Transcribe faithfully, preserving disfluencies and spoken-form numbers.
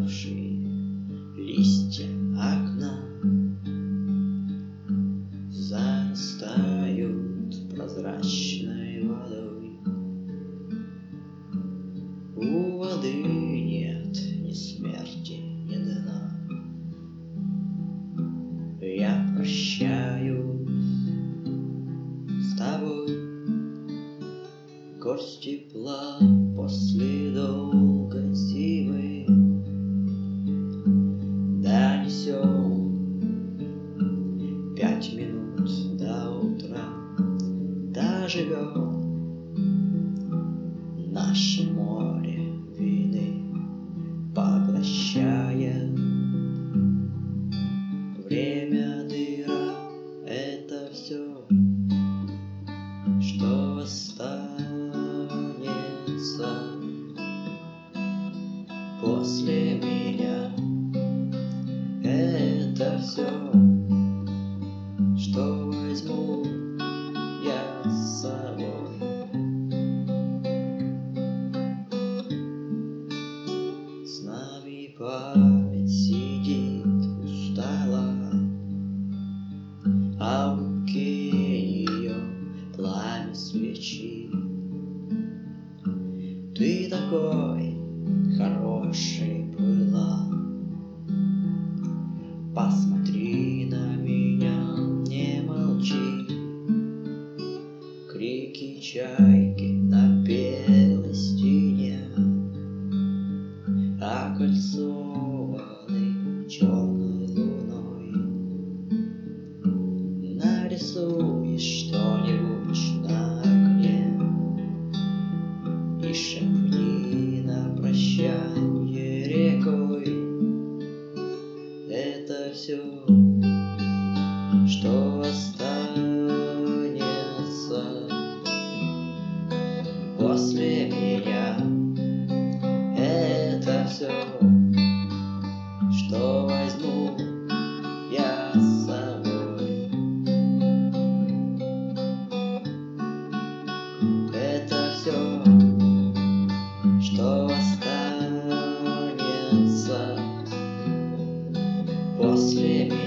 опавшие листья окна зарастают прозрачной водой. У воды нет ни смерти, ни дна. Я прощаюсь с тобой. Горсть тепла после долгой зимы донесем пять минут до утра. Доживем наше море вины, поглощая время. Дыра — это все, что останется после меня. Это все, что возьму я с собой. С нами память сидит устала, а в руке ее пламя свечи. Ты такой хороший была, посмотри на меня, не молчи. Крики чайки на белой стене окольцованы черной луной. Нарисуй что-нибудь на окне и шепни на прощанье рекой. Это все, что останется после меня. Это все, что возьму я с собой. Это все, что останется после меня.